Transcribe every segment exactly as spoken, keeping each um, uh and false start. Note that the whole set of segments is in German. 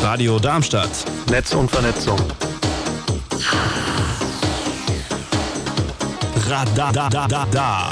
Radio Darmstadt. Netz und Vernetzung. Radadadada.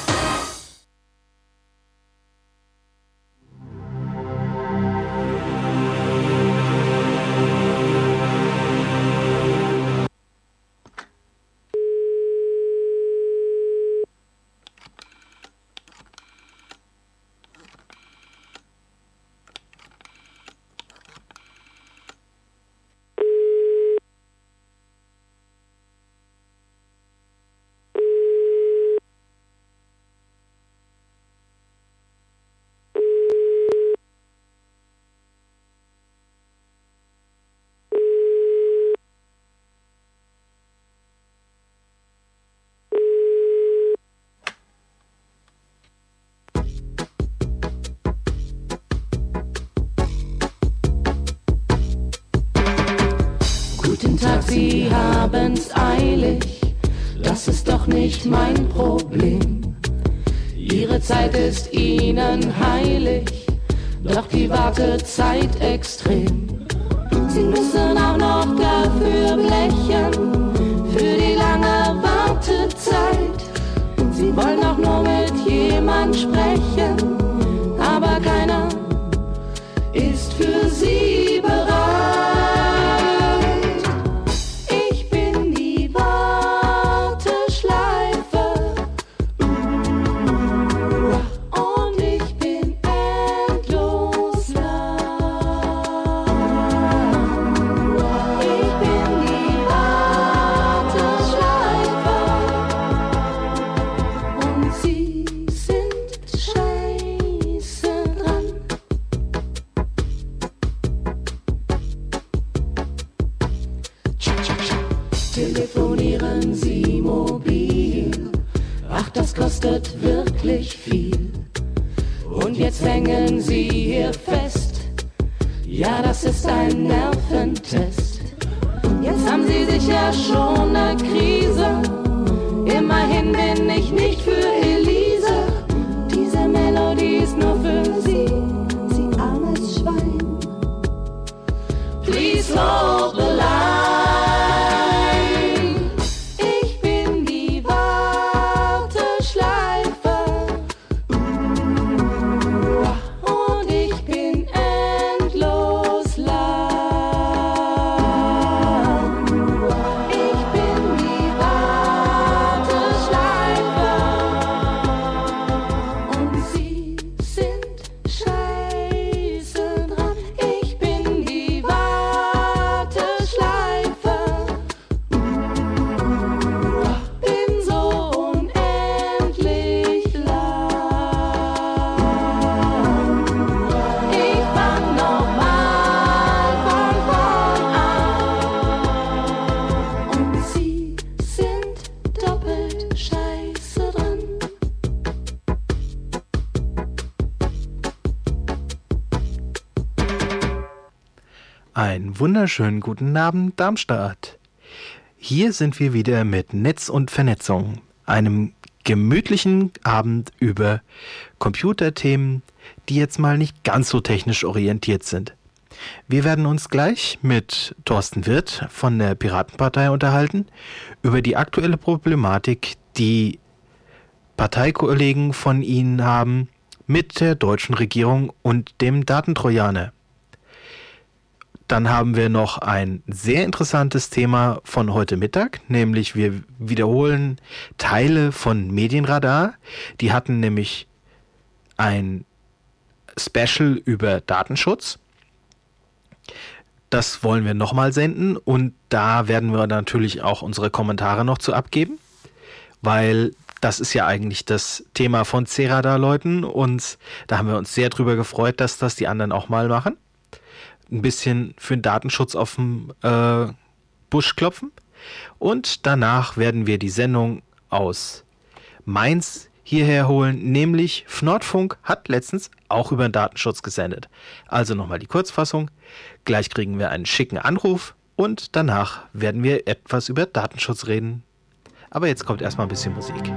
Sie haben's eilig, das ist doch nicht mein Problem. Ihre Zeit ist ihnen heilig, doch die Wartezeit extrem. Sie müssen auch noch dafür blechen, für die lange Wartezeit. Sie wollen auch nur mit jemand sprechen, aber keiner ist für sie bereit. Telefonieren Sie mobil, ach das kostet wirklich viel. Und jetzt hängen Sie hier fest, ja das ist ein Nerventest. Jetzt haben Sie sicher schon eine Krise, immerhin bin ich nicht für Elise. Diese Melodie ist nur für Sie, Sie armes Schwein. Please hold the line. Einen wunderschönen guten Abend, Darmstadt. Hier sind wir wieder mit Netz und Vernetzung, einem gemütlichen Abend über Computerthemen, die jetzt mal nicht ganz so technisch orientiert sind. Wir werden uns gleich mit Thorsten Wirth von der Piratenpartei unterhalten über die aktuelle Problematik, die Parteikollegen von Ihnen haben mit der deutschen Regierung und dem Datentrojaner. Dann haben wir noch ein sehr interessantes Thema von heute Mittag, nämlich wir wiederholen Teile von Medienradar. Die hatten nämlich ein Special über Datenschutz. Das wollen wir nochmal senden und da werden wir natürlich auch unsere Kommentare noch zu abgeben, weil das ist ja eigentlich das Thema von C-Radar-Leuten und da haben wir uns sehr drüber gefreut, dass das die anderen auch mal machen. Ein bisschen für den Datenschutz auf den äh, Busch klopfen. Und danach werden wir die Sendung aus Mainz hierher holen, nämlich Nordfunk hat letztens auch über den Datenschutz gesendet. Also nochmal die Kurzfassung. Gleich kriegen wir einen schicken Anruf und danach werden wir etwas über Datenschutz reden. Aber jetzt kommt erstmal ein bisschen Musik.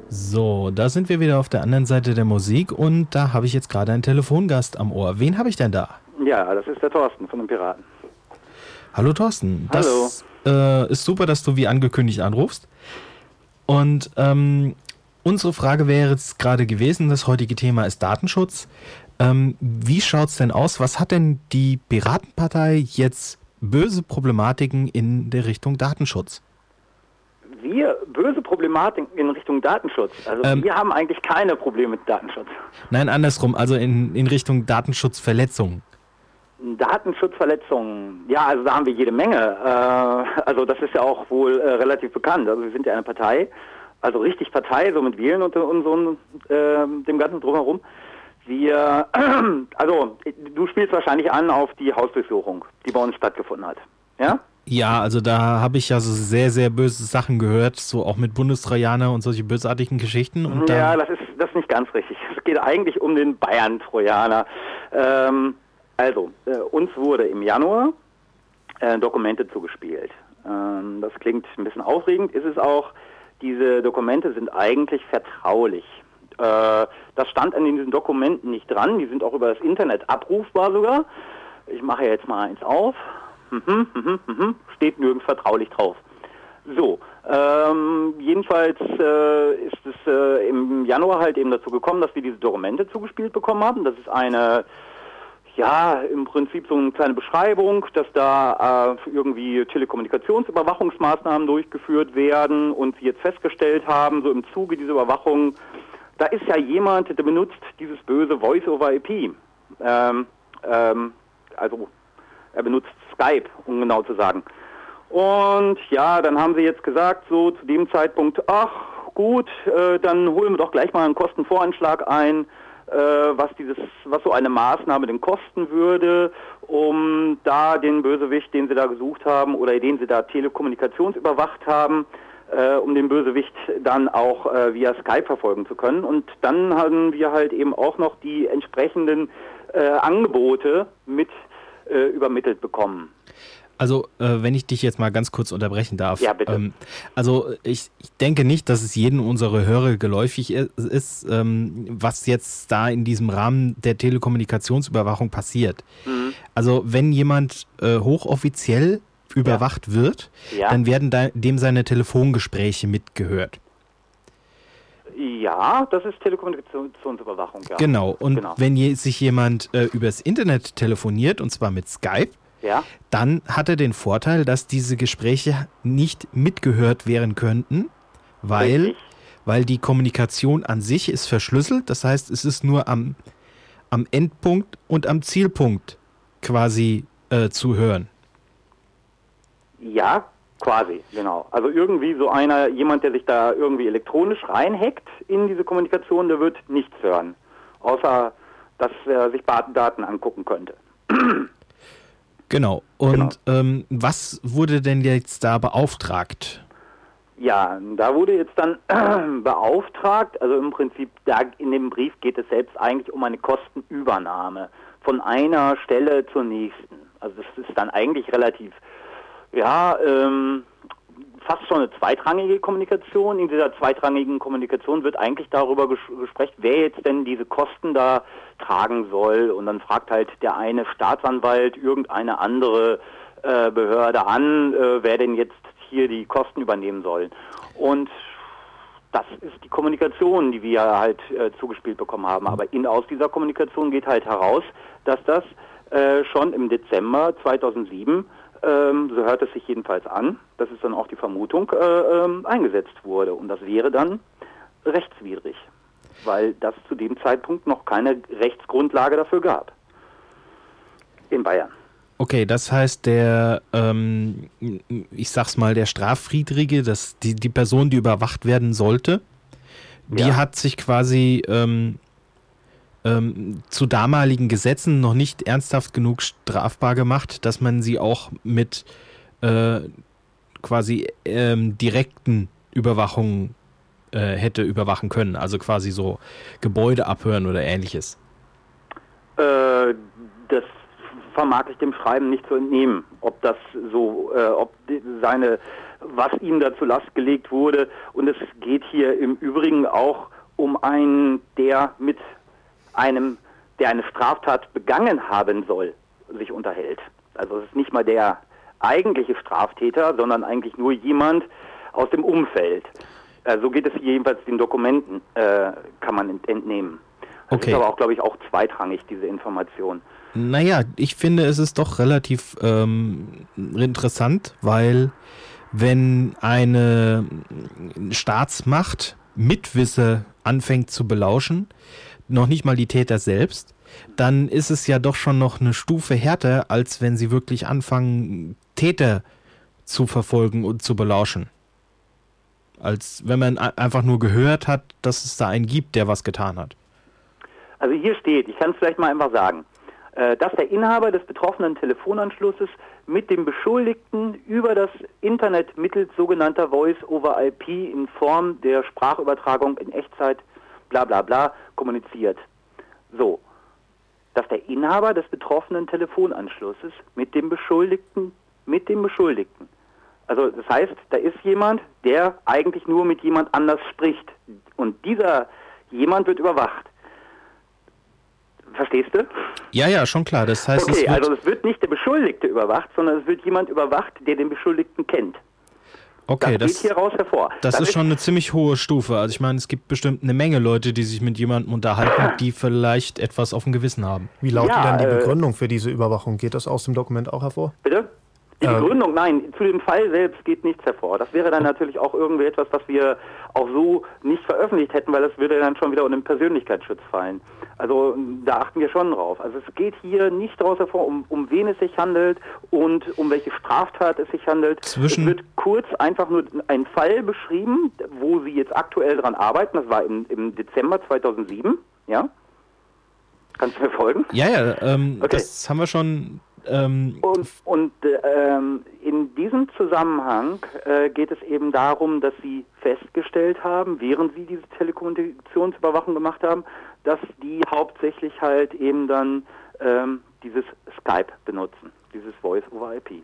So, da sind wir wieder auf der anderen Seite der Musik und da habe ich jetzt gerade einen Telefongast am Ohr. Wen habe ich denn da? Ja, das ist der Thorsten von den Piraten. Hallo Thorsten. Das äh, ist super, dass du wie angekündigt anrufst. Und ähm, unsere Frage wäre jetzt gerade gewesen, das heutige Thema ist Datenschutz. Ähm, wie schaut's denn aus? Was hat denn die Piratenpartei jetzt böse Problematiken in der Richtung Datenschutz? Wir böse Problematiken in Richtung Datenschutz. Also Ähm, wir haben eigentlich keine Probleme mit Datenschutz. Nein, andersrum, also in, in Richtung Datenschutzverletzungen. Datenschutzverletzungen, ja, also da haben wir jede Menge. Äh, also das ist ja auch wohl äh, relativ bekannt. Also wir sind ja eine Partei, also richtig Partei, so mit Wählen und, und so äh, dem ganzen Drumherum. Wir, also du spielst wahrscheinlich an auf die Hausdurchsuchung, die bei uns stattgefunden hat. Ja? Ja, also da habe ich ja so sehr, sehr böse Sachen gehört, so auch mit Bundestrojaner und solche bösartigen Geschichten. Und ja, da, das ist das ist nicht ganz richtig. Es geht eigentlich um den Bayern-Trojaner. Ähm, also, äh, uns wurde im Januar äh, Dokumente zugespielt. Ähm, das klingt ein bisschen aufregend, ist es auch. Diese Dokumente sind eigentlich vertraulich. Äh, das stand an diesen Dokumenten nicht dran. Die sind auch über das Internet abrufbar sogar. Ich mache jetzt mal eins auf. Mhm, mhm, mhm. Steht nirgends vertraulich drauf. So, ähm, jedenfalls äh, ist es äh, im Januar halt eben dazu gekommen, dass wir diese Dokumente zugespielt bekommen haben. Das ist eine, ja, im Prinzip so eine kleine Beschreibung, dass da äh, irgendwie Telekommunikationsüberwachungsmaßnahmen durchgeführt werden und wir jetzt festgestellt haben, so im Zuge dieser Überwachung, da ist ja jemand, der benutzt dieses böse Voice-over-I P. Ähm, ähm, also er benutzt Skype, um genau zu sagen. Und ja, dann haben sie jetzt gesagt, so zu dem Zeitpunkt, ach gut, äh, dann holen wir doch gleich mal einen Kostenvoranschlag ein, äh, was dieses, was so eine Maßnahme denn kosten würde, um da den Bösewicht, den sie da gesucht haben oder den sie da telekommunikationsüberwacht haben, äh, um den Bösewicht dann auch äh, via Skype verfolgen zu können. Und dann haben wir halt eben auch noch die entsprechenden äh, Angebote mit äh, übermittelt bekommen. Also, äh, wenn ich dich jetzt mal ganz kurz unterbrechen darf. Ja, bitte. Ähm, also, ich, ich denke nicht, dass es jedem unserer Hörer geläufig ist, ähm, was jetzt da in diesem Rahmen der Telekommunikationsüberwachung passiert. Mhm. Also, wenn jemand äh, hochoffiziell überwacht ja. wird, ja. dann werden da, dem seine Telefongespräche mitgehört. Ja, das ist Telekommunikationsüberwachung, ja. Genau, und genau. wenn je, sich jemand äh, übers Internet telefoniert, und zwar mit Skype, ja. dann hat er den Vorteil, dass diese Gespräche nicht mitgehört werden könnten, weil, weil die Kommunikation an sich ist verschlüsselt. Das heißt, es ist nur am, am Endpunkt und am Zielpunkt quasi äh, zu hören. Ja, quasi, genau. Also irgendwie so einer, jemand, der sich da irgendwie elektronisch reinhackt in diese Kommunikation, der wird nichts hören. Außer, dass er sich Daten angucken könnte. Genau. Und genau. Ähm, was wurde denn jetzt da beauftragt? Ja, da wurde jetzt dann äh, beauftragt, also im Prinzip, da in dem Brief geht es selbst eigentlich um eine Kostenübernahme von einer Stelle zur nächsten. Also das ist dann eigentlich relativ, ja, ähm, fast schon eine zweitrangige Kommunikation. In dieser zweitrangigen Kommunikation wird eigentlich darüber ges- gesprochen, wer jetzt denn diese Kosten da tragen soll. Und dann fragt halt der eine Staatsanwalt irgendeine andere äh, Behörde an, äh, wer denn jetzt hier die Kosten übernehmen soll. Und das ist die Kommunikation, die wir halt äh, zugespielt bekommen haben. Aber in, aus dieser Kommunikation geht halt heraus, dass das äh, schon im Dezember zweitausendsieben, ähm, so hört es sich jedenfalls an, das ist dann auch die Vermutung, äh, ähm, eingesetzt wurde. Und das wäre dann rechtswidrig, weil das zu dem Zeitpunkt noch keine Rechtsgrundlage dafür gab. In Bayern. Okay, das heißt, der, ähm, ich sag's mal, der Straffriedrige, das, die, die Person, die überwacht werden sollte, die Ja. hat sich quasi ähm, ähm, zu damaligen Gesetzen noch nicht ernsthaft genug strafbar gemacht, dass man sie auch mit äh, quasi ähm, direkten Überwachungen äh, hätte überwachen können, also quasi so Gebäude abhören oder ähnliches. Äh, das vermag ich dem Schreiben nicht zu entnehmen, ob das so, äh, ob die, seine, was ihm da zur Last gelegt wurde. Und es geht hier im Übrigen auch um einen, der mit einem, der eine Straftat begangen haben soll, sich unterhält. Also es ist nicht mal der eigentliche Straftäter, sondern eigentlich nur jemand aus dem Umfeld. Äh, so geht es jedenfalls den Dokumenten, äh, kann man ent- entnehmen. Das Okay. ist aber auch, glaube ich, auch zweitrangig, diese Information. Naja, ich finde, es ist doch relativ ähm, interessant, weil wenn eine Staatsmacht Mitwisser anfängt zu belauschen, noch nicht mal die Täter selbst, dann ist es ja doch schon noch eine Stufe härter, als wenn sie wirklich anfangen, Täter zu verfolgen und zu belauschen. Als wenn man a- einfach nur gehört hat, dass es da einen gibt, der was getan hat. Also hier steht, ich kann es vielleicht mal einfach sagen, äh, dass der Inhaber des betroffenen Telefonanschlusses mit dem Beschuldigten über das Internet mittels sogenannter Voice-over-I P in Form der Sprachübertragung in Echtzeit bla bla bla kommuniziert. So, dass der Inhaber des betroffenen Telefonanschlusses mit dem Beschuldigten, mit dem Beschuldigten. Also das heißt, da ist jemand, der eigentlich nur mit jemand anders spricht. Und dieser jemand wird überwacht. Verstehst du? Ja, ja, schon klar. Das heißt, Okay, es wird, also es wird nicht der Beschuldigte überwacht, sondern es wird jemand überwacht, der den Beschuldigten kennt. okay, das, das, geht hier raus hervor. das ist schon eine ziemlich hohe Stufe. Also ich meine, es gibt bestimmt eine Menge Leute, die sich mit jemandem unterhalten, die vielleicht etwas auf dem Gewissen haben. Wie lautet Ja, denn die äh, Begründung für diese Überwachung? Geht das aus dem Dokument auch hervor? Bitte? Die Äh, Begründung, nein, zu dem Fall selbst geht nichts hervor. Das wäre dann natürlich auch irgendwie etwas, was wir auch so nicht veröffentlicht hätten, weil das würde dann schon wieder unter den Persönlichkeitsschutz fallen. Also da achten wir schon drauf. Also es geht hier nicht daraus hervor, um, um wen es sich handelt und um welche Straftat es sich handelt. Zwischen- Es wird kurz einfach nur ein Fall beschrieben, wo Sie jetzt aktuell dran arbeiten. Das war im, im Dezember zweitausendsieben, ja? Kannst du mir folgen? Ja, ja, ähm, Okay. das haben wir schon. Ähm, Und, und ähm, in diesem Zusammenhang äh, geht es eben darum, dass Sie festgestellt haben, während Sie diese Telekommunikationsüberwachung gemacht haben, dass die hauptsächlich halt eben dann ähm, dieses Skype benutzen, dieses Voice-over-I P.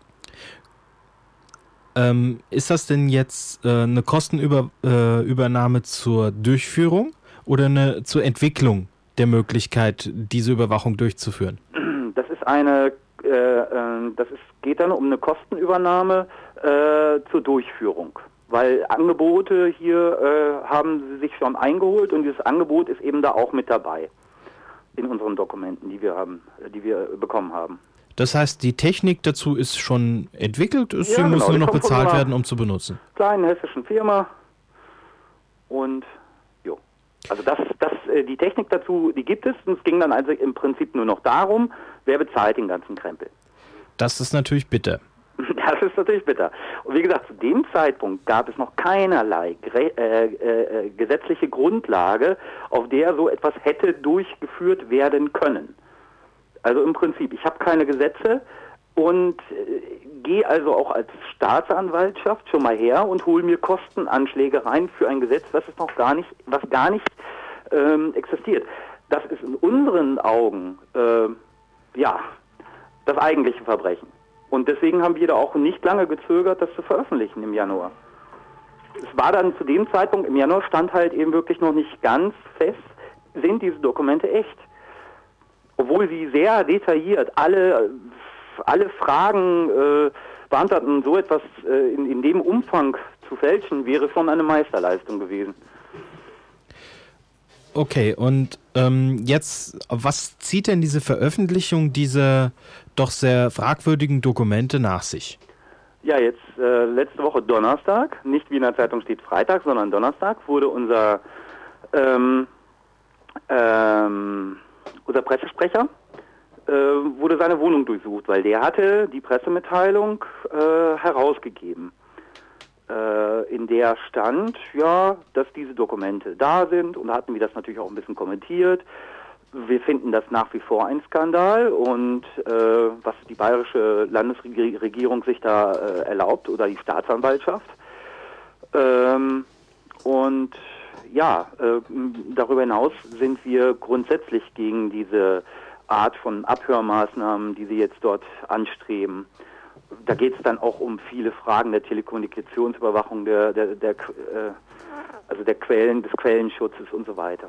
ähm, ist das denn jetzt äh, eine Kostenübernahme äh, Übernahme zur Durchführung oder eine zur Entwicklung der Möglichkeit, diese Überwachung durchzuführen? Das ist eine, äh, äh, das ist, geht dann um eine Kostenübernahme äh, zur Durchführung. Weil Angebote hier äh, haben sie sich schon eingeholt und dieses Angebot ist eben da auch mit dabei in unseren Dokumenten, die wir haben, die wir bekommen haben. Das heißt, die Technik dazu ist schon entwickelt, es Ja, sie muss genau, nur die noch kommt von bezahlt einer werden, um zu benutzen. Kleinen hessischen Firma und jo. Also das, das, äh, die Technik dazu, die gibt es und es ging dann also im Prinzip nur noch darum, wer bezahlt den ganzen Krempel. Das ist natürlich bitter. Das ist natürlich bitter. Und wie gesagt, zu dem Zeitpunkt gab es noch keinerlei gre- äh, äh, gesetzliche Grundlage, auf der so etwas hätte durchgeführt werden können. Also im Prinzip, ich habe keine Gesetze und äh, gehe also auch als Staatsanwaltschaft schon mal her und hole mir Kostenanschläge rein für ein Gesetz, was es noch gar nicht, was gar nicht ähm, existiert. Das ist in unseren Augen äh, ja das eigentliche Verbrechen. Und deswegen haben wir da auch nicht lange gezögert, das zu veröffentlichen im Januar. Es war dann zu dem Zeitpunkt, im Januar stand halt eben wirklich noch nicht ganz fest, sind diese Dokumente echt. Obwohl sie sehr detailliert alle, alle Fragen äh, beantworten und so etwas äh, in, in dem Umfang zu fälschen, wäre schon eine Meisterleistung gewesen. Okay, und ähm, jetzt, was zieht denn diese Veröffentlichung dieser doch sehr fragwürdigen Dokumente nach sich? Ja, jetzt äh, letzte Woche Donnerstag, nicht wie in der Zeitung steht Freitag, sondern Donnerstag, wurde unser, ähm, ähm, unser Pressesprecher, äh, wurde seine Wohnung durchsucht, weil der hatte die Pressemitteilung äh, herausgegeben, äh, in der stand, ja, dass diese Dokumente da sind, und da hatten wir das natürlich auch ein bisschen kommentiert. Wir finden das nach wie vor ein Skandal und äh, was die bayerische Landesregierung sich da äh, erlaubt oder die Staatsanwaltschaft. Ähm, und ja, äh, darüber hinaus sind wir grundsätzlich gegen diese Art von Abhörmaßnahmen, die sie jetzt dort anstreben. Da geht es dann auch um viele Fragen der Telekommunikationsüberwachung, der, der, der, äh, also der Quellen, des Quellenschutzes und so weiter.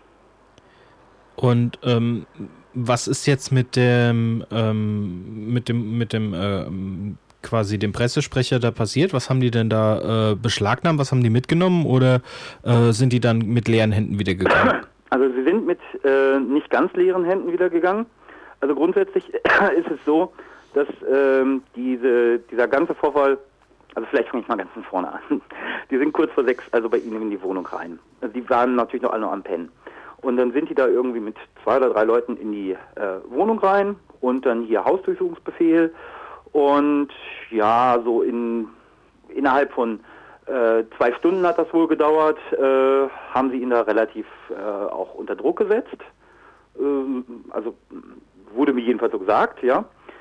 Und ähm, was ist jetzt mit dem, ähm, mit dem, mit dem, ähm, quasi dem Pressesprecher da passiert? Was haben die denn da äh, beschlagnahmt? Was haben die mitgenommen? Oder äh, sind die dann mit leeren Händen wieder gegangen? Also sie sind mit äh, nicht ganz leeren Händen wieder gegangen. Also grundsätzlich ist es so, dass ähm, diese, dieser ganze Vorfall, also vielleicht fange ich mal ganz von vorne an, die sind kurz vor sechs, also bei ihnen in die Wohnung rein. Also die waren natürlich noch alle noch am Pennen. Und dann sind die da irgendwie mit zwei oder drei Leuten in die äh, Wohnung rein und dann hier Hausdurchsuchungsbefehl. Und ja, so in innerhalb von äh, zwei Stunden hat das wohl gedauert, äh, haben sie ihn da relativ äh, auch unter Druck gesetzt. Ähm, also wurde mir jedenfalls so gesagt, ja.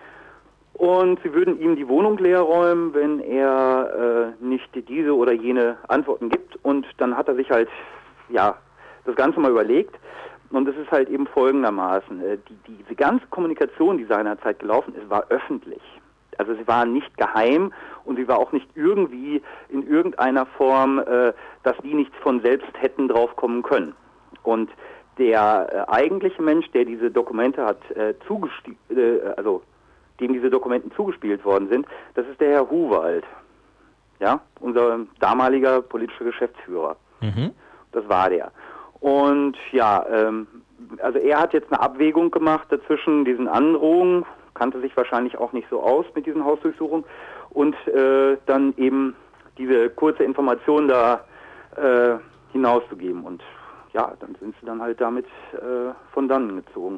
Und sie würden ihm die Wohnung leer räumen, wenn er äh, nicht diese oder jene Antworten gibt. Und dann hat er sich halt, ja, das Ganze mal überlegt. Und es ist halt eben folgendermaßen, äh, die, diese ganze Kommunikation, die seinerzeit gelaufen ist, war öffentlich. Also sie war nicht geheim und sie war auch nicht irgendwie in irgendeiner Form, äh, dass die nicht von selbst hätten drauf kommen können. Und der äh, eigentliche Mensch, der diese Dokumente hat äh, zugespielt, äh, also dem diese Dokumenten zugespielt worden sind, das ist der Herr Huwald, ja, unser damaliger politischer Geschäftsführer. Mhm. Das war der. Und ja, ähm, also er hat jetzt eine Abwägung gemacht dazwischen diesen Androhungen, kannte sich wahrscheinlich auch nicht so aus mit diesen Hausdurchsuchungen und äh, dann eben diese kurze Information da äh, hinauszugeben. Und ja, dann sind sie dann halt damit äh, von dannen gezogen.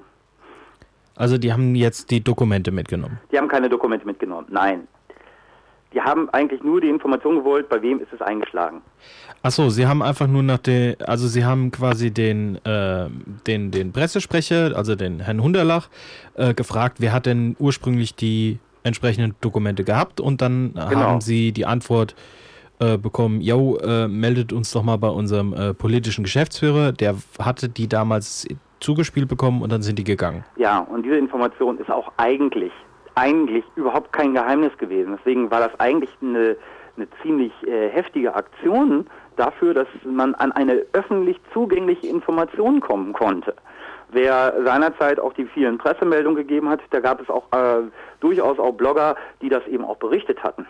Also die haben jetzt die Dokumente mitgenommen? Die haben keine Dokumente mitgenommen, nein. Die haben eigentlich nur die Information gewollt, bei wem ist es eingeschlagen. Ach so, sie haben einfach nur nach der, also sie haben quasi den, äh, den, den Pressesprecher, also den Herrn Hunderlach, äh, gefragt, wer hat denn ursprünglich die entsprechenden Dokumente gehabt, und dann genau. haben sie die Antwort äh, bekommen, jo, äh, meldet uns doch mal bei unserem äh, politischen Geschäftsführer, der hatte die damals zugespielt bekommen, und dann sind die gegangen. Ja, und diese Information ist auch eigentlich eigentlich überhaupt kein Geheimnis gewesen. Deswegen war das eigentlich eine, eine ziemlich äh, heftige Aktion dafür, dass man an eine öffentlich zugängliche Information kommen konnte. Wer seinerzeit auch die vielen Pressemeldungen gegeben hat, da gab es auch äh, durchaus auch Blogger, die das eben auch berichtet hatten.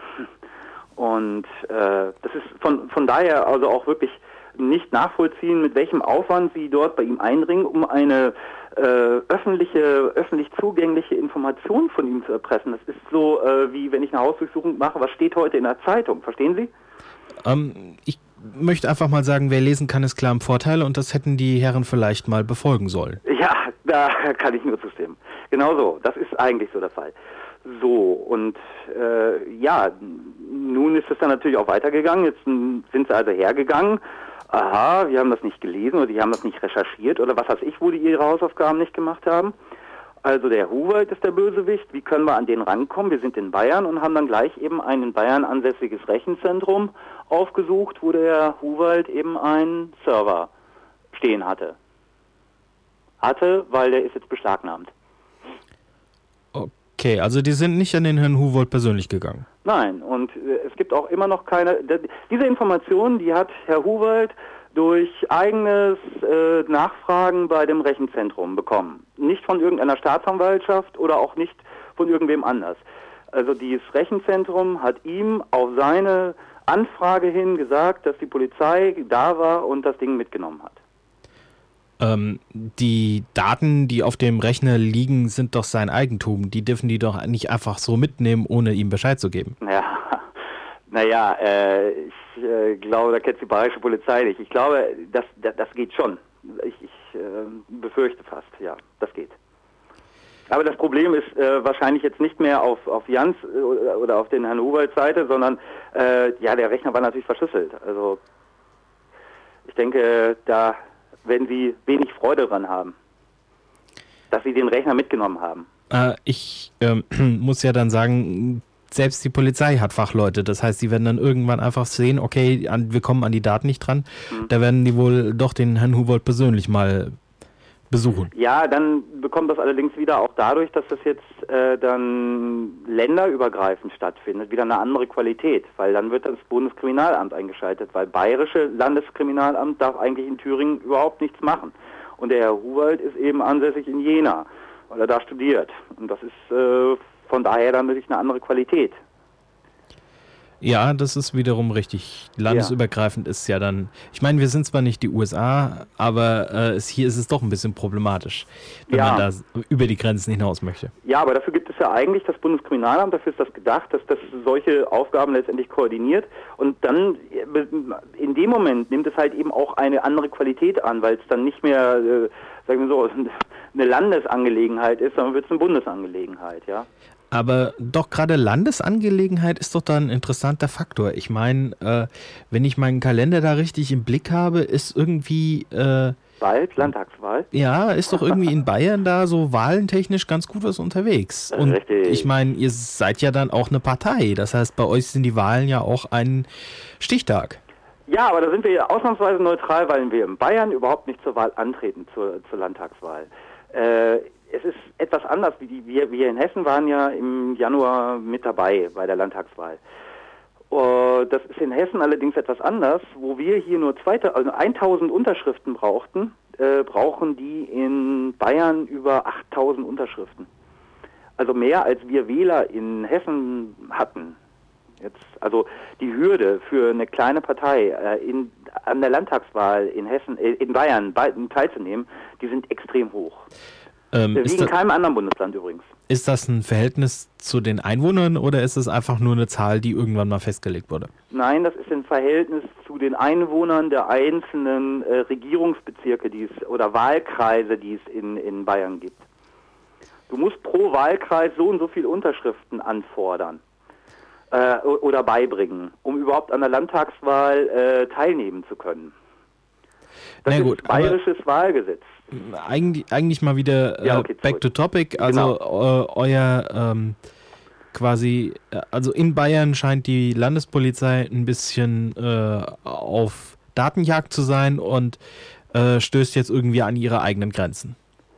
Und äh, das ist von, von daher also auch wirklich nicht nachvollziehen, mit welchem Aufwand sie dort bei ihm eindringen, um eine äh, öffentliche, öffentlich zugängliche Information von ihm zu erpressen. Das ist so, äh, wie wenn ich eine Hausdurchsuchung mache, was steht heute in der Zeitung, verstehen Sie? Ähm, ich möchte einfach mal sagen, wer lesen kann, ist klar im Vorteil, und das hätten die Herren vielleicht mal befolgen sollen. Ja, da kann ich nur zustimmen. Genau so, das ist eigentlich so der Fall. So, und äh, ja, nun ist es dann natürlich auch weitergegangen, jetzt sind sie also hergegangen. Aha, wir haben das nicht gelesen oder die haben das nicht recherchiert oder was weiß ich, wo die ihre Hausaufgaben nicht gemacht haben. Also der Huwald ist der Bösewicht, wie können wir an den rankommen? Wir sind in Bayern und haben dann gleich eben ein in Bayern ansässiges Rechenzentrum aufgesucht, wo der Huwald eben einen Server stehen hatte. Hatte, weil der ist jetzt beschlagnahmt. Okay, also die sind nicht an den Herrn Huwald persönlich gegangen? Nein, und äh, es gibt auch immer noch keine... D- diese Information, die hat Herr Huwald durch eigenes äh, Nachfragen bei dem Rechenzentrum bekommen. Nicht von irgendeiner Staatsanwaltschaft oder auch nicht von irgendwem anders. Also dieses Rechenzentrum hat ihm auf seine Anfrage hin gesagt, dass die Polizei da war und das Ding mitgenommen hat. Ähm, die Daten, die auf dem Rechner liegen, sind doch sein Eigentum. Die dürfen die doch nicht einfach so mitnehmen, ohne ihm Bescheid zu geben. Ja, naja, äh, ich äh, glaube, da kennt die bayerische Polizei nicht. Ich glaube, das, das, das geht schon. Ich, ich äh, befürchte fast, ja, das geht. Aber das Problem ist äh, wahrscheinlich jetzt nicht mehr auf, auf Jans äh, oder auf den Herrn Huwalds Seite, sondern äh, ja, der Rechner war natürlich verschlüsselt. Also ich denke, da werden Sie wenig Freude dran haben, dass Sie den Rechner mitgenommen haben. Äh, ich äh, muss ja dann sagen, selbst die Polizei hat Fachleute. Das heißt, sie werden dann irgendwann einfach sehen, okay, an, wir kommen an die Daten nicht dran. Mhm. Da werden die wohl doch den Herrn Huwald persönlich mal besuchen. Ja, dann bekommt das allerdings wieder auch dadurch, dass das jetzt äh, dann länderübergreifend stattfindet, wieder eine andere Qualität, weil dann wird das Bundeskriminalamt eingeschaltet, weil bayerische Landeskriminalamt darf eigentlich in Thüringen überhaupt nichts machen. Und der Herr Huwald ist eben ansässig in Jena, weil er da studiert. Und das ist äh, von daher dann natürlich eine andere Qualität. Ja, das ist wiederum richtig. Landesübergreifend ja. ist ja dann, ich meine, wir sind zwar nicht die U S A, aber äh, es, hier ist es doch ein bisschen problematisch, wenn ja. man da über die Grenzen hinaus möchte. Ja, aber dafür gibt es ja eigentlich das Bundeskriminalamt, dafür ist das gedacht, dass das solche Aufgaben letztendlich koordiniert und dann in dem Moment nimmt es halt eben auch eine andere Qualität an, weil es dann nicht mehr, äh, sagen wir so, eine Landesangelegenheit ist, sondern wird es eine Bundesangelegenheit, ja. Aber doch gerade Landesangelegenheit ist doch da ein interessanter Faktor. Ich meine, äh, wenn ich meinen Kalender da richtig im Blick habe, ist irgendwie... Äh, Bald, Landtagswahl. Ja, ist doch irgendwie in Bayern da so wahlentechnisch ganz gut was unterwegs. Und richtig. Ich meine, ihr seid ja dann auch eine Partei. Das heißt, bei euch sind die Wahlen ja auch ein Stichtag. Ja, aber da sind wir ja ausnahmsweise neutral, weil wir in Bayern überhaupt nicht zur Wahl antreten, zur, zur Landtagswahl. Äh, Es ist etwas anders, wie die, wir, wir in Hessen waren ja im Januar mit dabei bei der Landtagswahl. Uh, das ist in Hessen allerdings etwas anders, wo wir hier nur zweite, also tausend Unterschriften brauchten, äh, brauchen die in Bayern über achttausend Unterschriften. Also mehr als wir Wähler in Hessen hatten. Jetzt, also die Hürde für eine kleine Partei äh, in, an der Landtagswahl in Hessen, äh, in Bayern bei, teilzunehmen, die sind extrem hoch. Ähm, Wie in keinem anderen Bundesland übrigens. Ist das ein Verhältnis zu den Einwohnern oder ist es einfach nur eine Zahl, die irgendwann mal festgelegt wurde? Nein, das ist ein Verhältnis zu den Einwohnern der einzelnen äh, Regierungsbezirke die es, oder Wahlkreise, die es in, in Bayern gibt. Du musst pro Wahlkreis so und so viele Unterschriften anfordern äh, oder beibringen, um überhaupt an der Landtagswahl äh, teilnehmen zu können. Das Na gut, ist bayerisches Wahlgesetz. Eigentlich, eigentlich mal wieder äh, ja, okay, back to topic, also genau. äh, euer ähm, quasi, also in Bayern scheint die Landespolizei ein bisschen äh, auf Datenjagd zu sein und äh, stößt jetzt irgendwie an ihre eigenen Grenzen.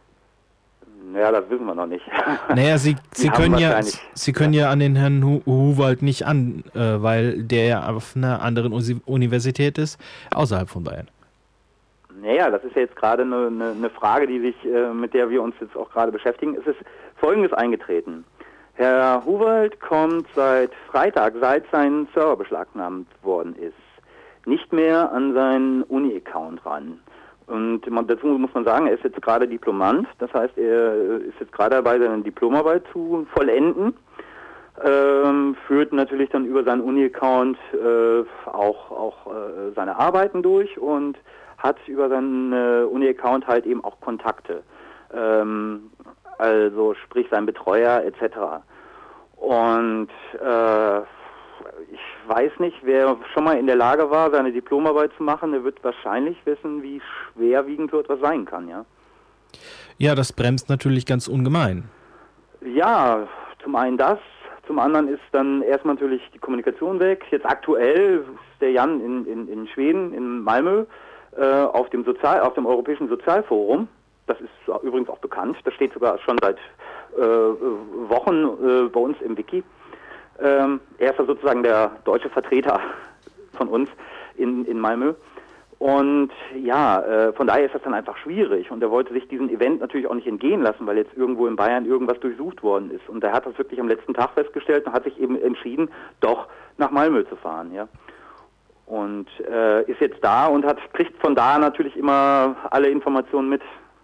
Naja, das wissen wir noch nicht. Naja, sie, sie, können ja, sie können ja an den Herrn Hu Huwald nicht an, äh, weil der ja auf einer anderen Universität ist, außerhalb von Bayern. Naja, das ist ja jetzt gerade eine, eine, eine Frage, die sich, äh, mit der wir uns jetzt auch gerade beschäftigen. Es ist Folgendes eingetreten. Herr Huwald kommt seit Freitag, seit sein Server beschlagnahmt worden ist, nicht mehr an seinen Uni-Account ran. Und man, dazu muss man sagen, er ist jetzt gerade Diplomant, das heißt, er ist jetzt gerade dabei, seine Diplomarbeit zu vollenden. Ähm, führt natürlich dann über seinen Uni-Account äh, auch, auch äh, seine Arbeiten durch und hat über seinen äh, Uni-Account halt eben auch Kontakte, ähm, also sprich sein Betreuer et cetera. Und äh, ich weiß nicht, wer schon mal in der Lage war, seine Diplomarbeit zu machen, der wird wahrscheinlich wissen, wie schwerwiegend so etwas sein kann, ja. Ja, das bremst natürlich ganz ungemein. Ja, zum einen das, zum anderen ist dann erstmal natürlich die Kommunikation weg. Jetzt aktuell ist der Jan in, in, in Schweden, in Malmö, auf dem Sozial, auf dem Europäischen Sozialforum, das ist übrigens auch bekannt, das steht sogar schon seit äh, Wochen äh, bei uns im Wiki. Ähm, er ist ja sozusagen der deutsche Vertreter von uns in, in Malmö. Und ja, äh, von daher ist das dann einfach schwierig. Und er wollte sich diesen Event natürlich auch nicht entgehen lassen, weil jetzt irgendwo in Bayern irgendwas durchsucht worden ist. Und er hat das wirklich am letzten Tag festgestellt und hat sich eben entschieden, doch nach Malmö zu fahren, ja. Und äh, ist jetzt da und hat kriegt von da natürlich immer alle Informationen mit.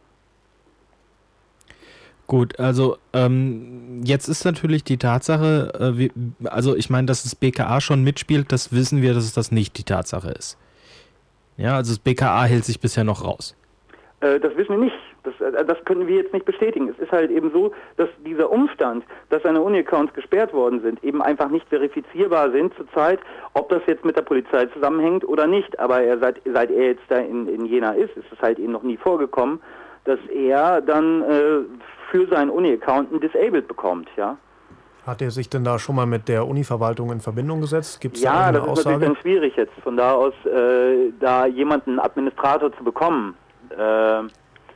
Gut, also ähm, jetzt ist natürlich die Tatsache, äh, wie, also ich meine, dass das B K A schon mitspielt, das wissen wir, dass es das nicht die Tatsache ist. Ja, also das B K A hält sich bisher noch raus. Äh, das wissen wir nicht. Das, äh, das können wir jetzt nicht bestätigen. Es ist halt eben so, dass dieser Umstand, dass seine Uni-Accounts gesperrt worden sind, eben einfach nicht verifizierbar sind zurzeit, ob das jetzt mit der Polizei zusammenhängt oder nicht. Aber er, seit, seit er jetzt da in, in Jena ist, ist es halt eben noch nie vorgekommen, dass er dann äh, für seinen Uni-Account ein Disabled bekommt, ja. Hat er sich denn da schon mal mit der Uni-Verwaltung in Verbindung gesetzt? Gibt's ja, da eine das ist Aussage? natürlich dann schwierig jetzt, von da aus äh, da jemanden Administrator zu bekommen. Äh,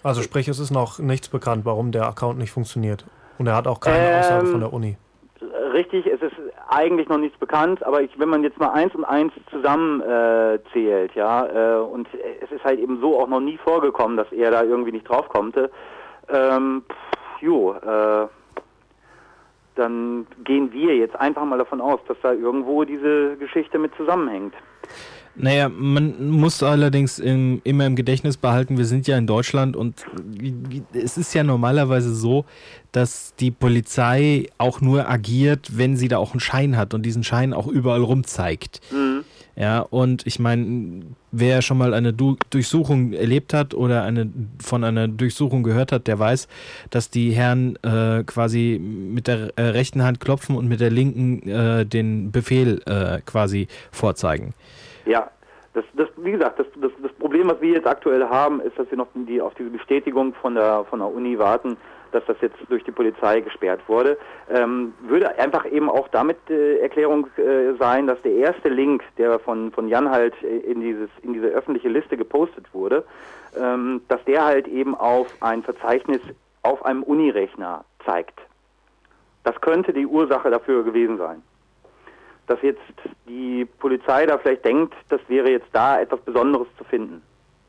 Also sprich, es ist noch nichts bekannt, warum der Account nicht funktioniert. Und er hat auch keine ähm, Aussage von der Uni. Richtig, es ist eigentlich noch nichts bekannt, aber ich, wenn man jetzt mal eins und eins zusammen äh, zählt, ja, äh, und es ist halt eben so auch noch nie vorgekommen, dass er da irgendwie nicht drauf konnte, ähm, pff, jo, äh, dann gehen wir jetzt einfach mal davon aus, dass da irgendwo diese Geschichte mit zusammenhängt. Naja, man muss allerdings im, immer im Gedächtnis behalten, wir sind ja in Deutschland und es ist ja normalerweise so, dass die Polizei auch nur agiert, wenn sie da auch einen Schein hat und diesen Schein auch überall rumzeigt. Mhm. Ja, und ich meine, wer schon mal eine du- Durchsuchung erlebt hat oder eine von einer Durchsuchung gehört hat, der weiß, dass die Herren äh, quasi mit der äh, rechten Hand klopfen und mit der linken äh, den Befehl äh, quasi vorzeigen. Ja, das, das, wie gesagt, das, das, das Problem, was wir jetzt aktuell haben, ist, dass wir noch die, auf diese Bestätigung von der, von der Uni warten, dass das jetzt durch die Polizei gesperrt wurde. Ähm, würde einfach eben auch damit äh, Erklärung äh, sein, dass der erste Link, der von, von Jan halt in, dieses, in diese öffentliche Liste gepostet wurde, ähm, dass der halt eben auf ein Verzeichnis auf einem Unirechner zeigt. Das könnte die Ursache dafür gewesen sein. Dass jetzt die Polizei da vielleicht denkt, das wäre jetzt da etwas Besonderes zu finden.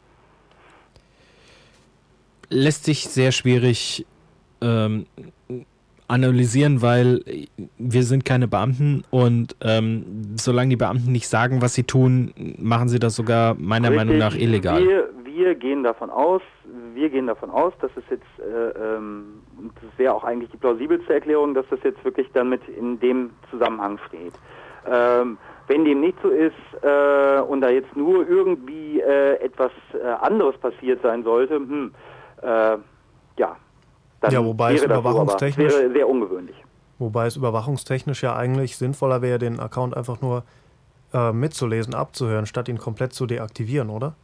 Lässt sich sehr schwierig ähm, analysieren, weil wir sind keine Beamten und ähm, solange die Beamten nicht sagen, was sie tun, machen sie das sogar meiner Richtig. Meinung nach illegal. Wir, wir gehen davon aus, wir gehen davon aus, dass es jetzt, äh, ähm, das wäre auch eigentlich die plausibelste Erklärung, dass das jetzt wirklich damit in dem Zusammenhang steht. Ähm, wenn dem nicht so ist äh, und da jetzt nur irgendwie äh, etwas äh, anderes passiert sein sollte, hm, äh, ja, dann ja, wobei wäre es überwachungstechnisch das wäre sehr ungewöhnlich. Wobei es überwachungstechnisch ja eigentlich sinnvoller wäre, den Account einfach nur äh, mitzulesen, abzuhören, statt ihn komplett zu deaktivieren, oder?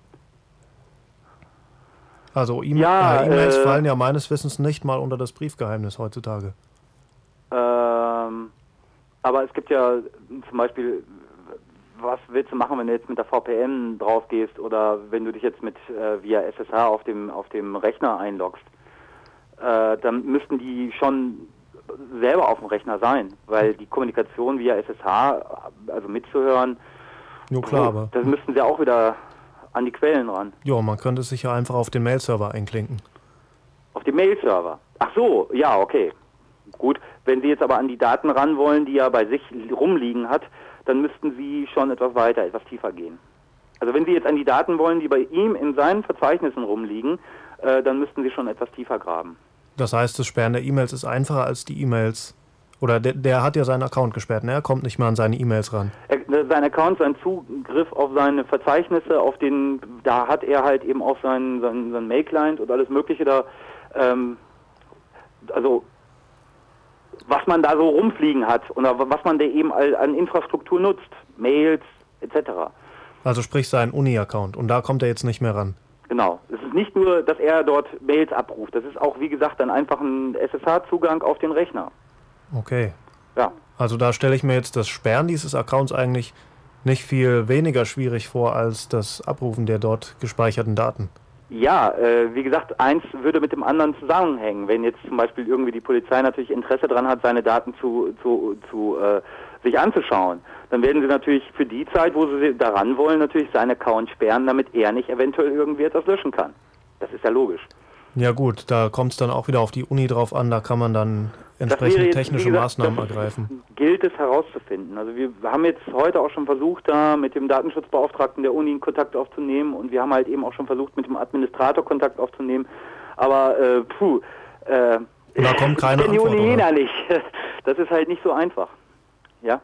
Also E-Mail, ja, äh, E-Mails äh, fallen ja meines Wissens nicht mal unter das Briefgeheimnis heutzutage. Ähm, aber es gibt ja zum Beispiel, was willst du machen, wenn du jetzt mit der V P N drauf gehst oder wenn du dich jetzt mit äh, via S S H auf dem auf dem Rechner einloggst, äh, dann müssten die schon selber auf dem Rechner sein, weil die Kommunikation via S S H, also mitzuhören, Jo klar, aber das müssten sie auch wieder an die Quellen ran. ja, man könnte sich ja einfach auf den Mail-Server einklinken. Auf den Mail-Server? Ach so, ja, okay. Gut, wenn Sie jetzt aber an die Daten ran wollen, die er bei sich rumliegen hat, dann müssten Sie schon etwas weiter, etwas tiefer gehen. Also wenn Sie jetzt an die Daten wollen, die bei ihm in seinen Verzeichnissen rumliegen, äh, dann müssten Sie schon etwas tiefer graben. Das heißt, das Sperren der E-Mails ist einfacher als die E-Mails. Oder der, der hat ja seinen Account gesperrt, ne? Er kommt nicht mehr an seine E-Mails ran. Er, sein Account, sein Zugriff auf seine Verzeichnisse, auf den, da hat er halt eben auch seinen, seinen, seinen Mail-Client und alles Mögliche da, ähm, also was man da so rumfliegen hat oder was man da eben an Infrastruktur nutzt, Mails et cetera. Also sprich seinen Uni-Account und da kommt er jetzt nicht mehr ran. Genau. Es ist nicht nur, dass er dort Mails abruft, das ist auch, wie gesagt, dann einfach ein S S H-Zugang auf den Rechner. Okay. Ja. Also da stelle ich mir jetzt das Sperren dieses Accounts eigentlich nicht viel weniger schwierig vor als das Abrufen der dort gespeicherten Daten. Ja, äh, wie gesagt, eins würde mit dem anderen zusammenhängen. Wenn jetzt zum Beispiel irgendwie die Polizei natürlich Interesse daran hat, seine Daten zu, zu, zu äh, sich anzuschauen, dann werden sie natürlich für die Zeit, wo sie daran wollen, natürlich seinen Account sperren, damit er nicht eventuell irgendwie etwas löschen kann. Das ist ja logisch. Ja gut, da kommt es dann auch wieder auf die Uni drauf an, da kann man dann entsprechende jetzt, technische gesagt, Maßnahmen das ergreifen. Gilt es herauszufinden. Also wir haben jetzt heute auch schon versucht, da mit dem Datenschutzbeauftragten der Uni Kontakt aufzunehmen und wir haben halt eben auch schon versucht, mit dem Administrator Kontakt aufzunehmen. Aber äh, puh, äh, da kommt keine die Antwort, Uni oder? jener nicht. Das ist halt nicht so einfach. Ja?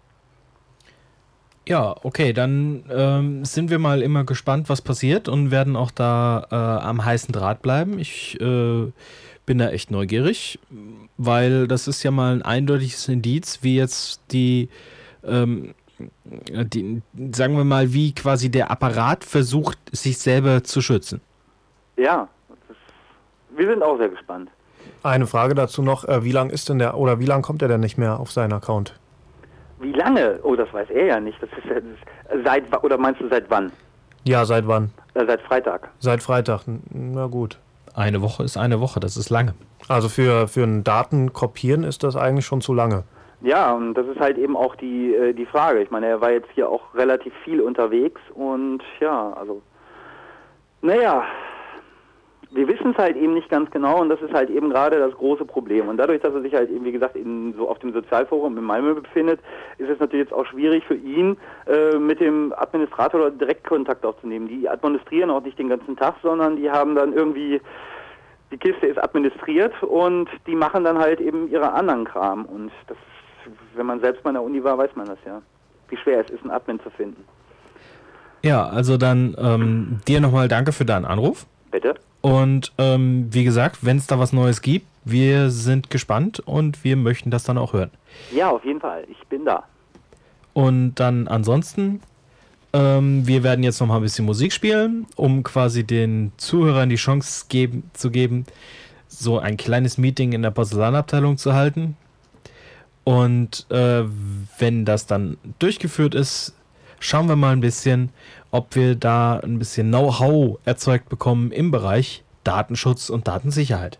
Ja, okay, dann ähm, sind wir mal immer gespannt, was passiert und werden auch da äh, am heißen Draht bleiben. Ich äh, bin da echt neugierig, weil das ist ja mal ein eindeutiges Indiz, wie jetzt die, ähm, die, sagen wir mal, wie quasi der Apparat versucht, sich selber zu schützen. Ja, das ist, wir sind auch sehr gespannt. Eine Frage dazu noch, äh, wie lang ist denn der, oder wie lang kommt er denn nicht mehr auf seinen Account? Wie lange? Oh, das weiß er ja nicht. Das ist, ja, das ist seit, oder meinst du seit wann? Ja, seit wann? Äh, seit Freitag. Seit Freitag, na gut. eine Woche ist eine Woche, das ist lange. Also für, für ein Datenkopieren ist das eigentlich schon zu lange. Ja, und das ist halt eben auch die, äh, die Frage. Ich meine, er war jetzt hier auch relativ viel unterwegs und ja, also, naja, wir wissen es halt eben nicht ganz genau und das ist halt eben gerade das große Problem. Und dadurch, dass er sich halt eben, wie gesagt, in, so auf dem Sozialforum in Malmö befindet, ist es natürlich jetzt auch schwierig für ihn, äh, mit dem Administrator direkt Kontakt aufzunehmen. Die administrieren auch nicht den ganzen Tag, sondern die haben dann irgendwie, die Kiste ist administriert und die machen dann halt eben ihre anderen Kram. Und das, wenn man selbst mal in der Uni war, weiß man das ja, wie schwer es ist, einen Admin zu finden. Ja, also dann ähm, dir nochmal danke für deinen Anruf. Bitte? Und ähm, wie gesagt, wenn es da was Neues gibt, wir sind gespannt und wir möchten das dann auch hören. Ja, auf jeden Fall. Ich bin da. Und dann ansonsten, ähm, wir werden jetzt noch mal ein bisschen Musik spielen, um quasi den Zuhörern die Chance geben, zu geben, so ein kleines Meeting in der Porzellanabteilung zu halten. Und äh, wenn das dann durchgeführt ist, schauen wir mal ein bisschen, ob wir da ein bisschen Know-how erzeugt bekommen im Bereich Datenschutz und Datensicherheit.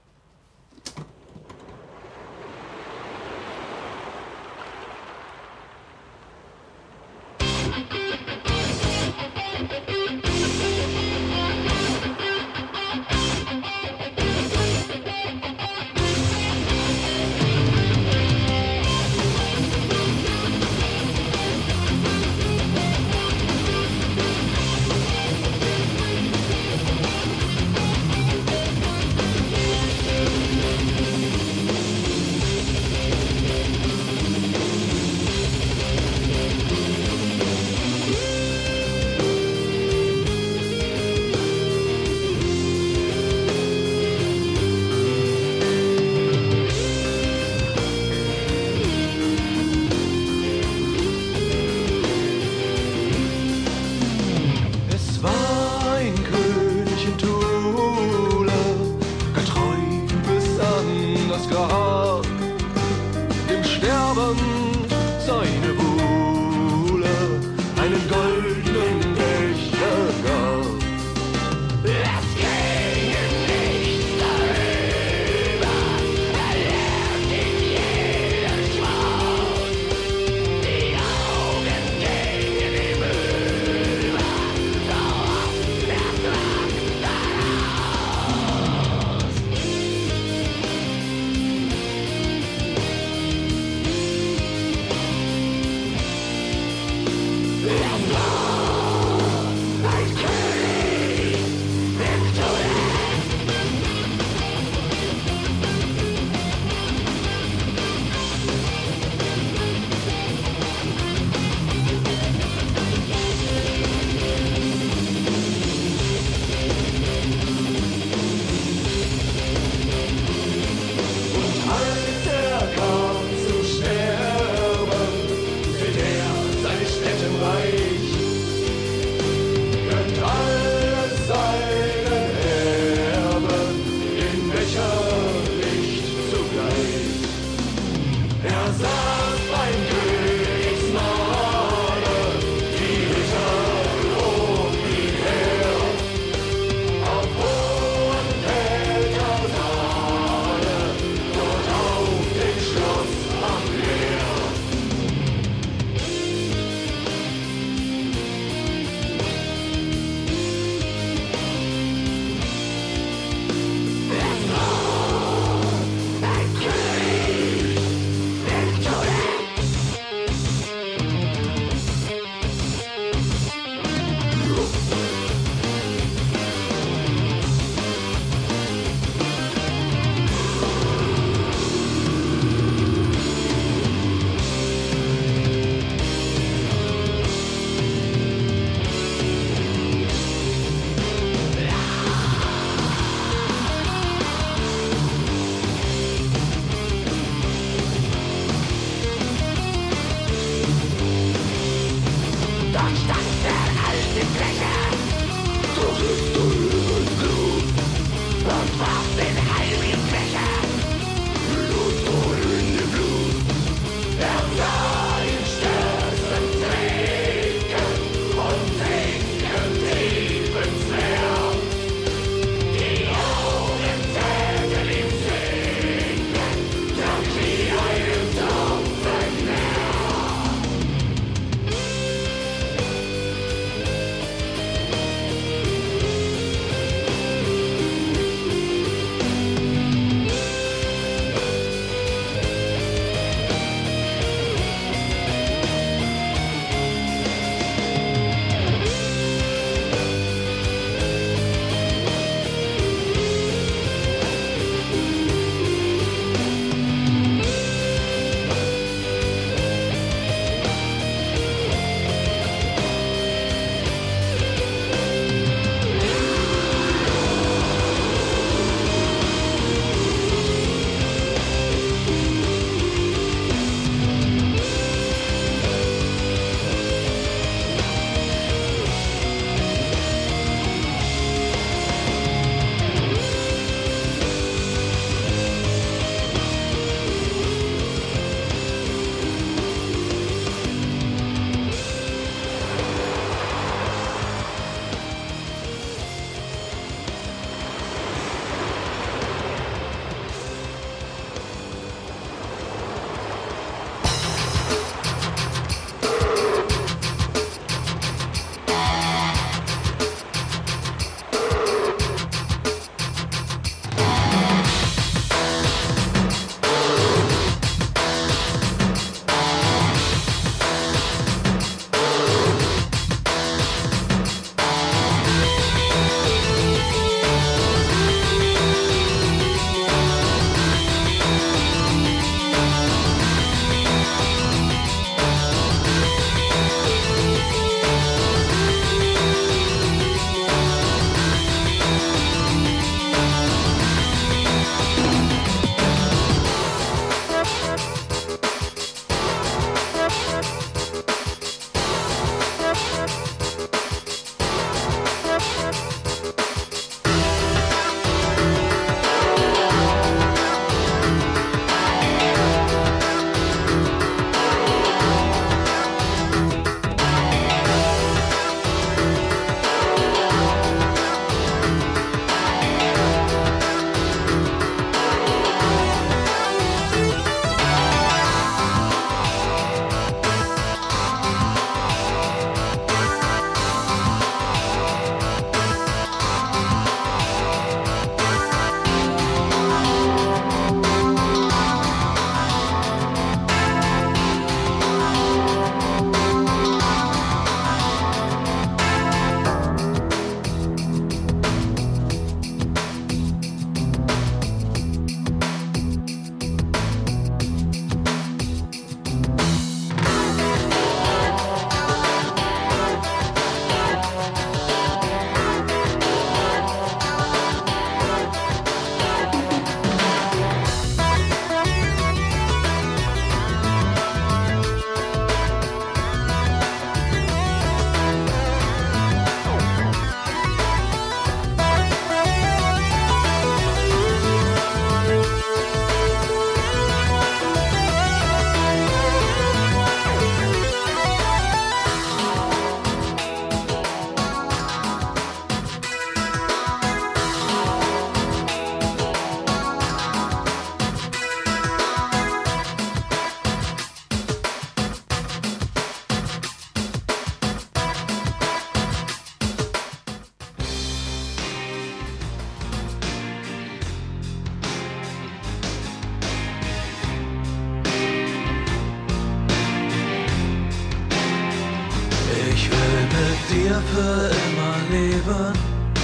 dir für immer leben.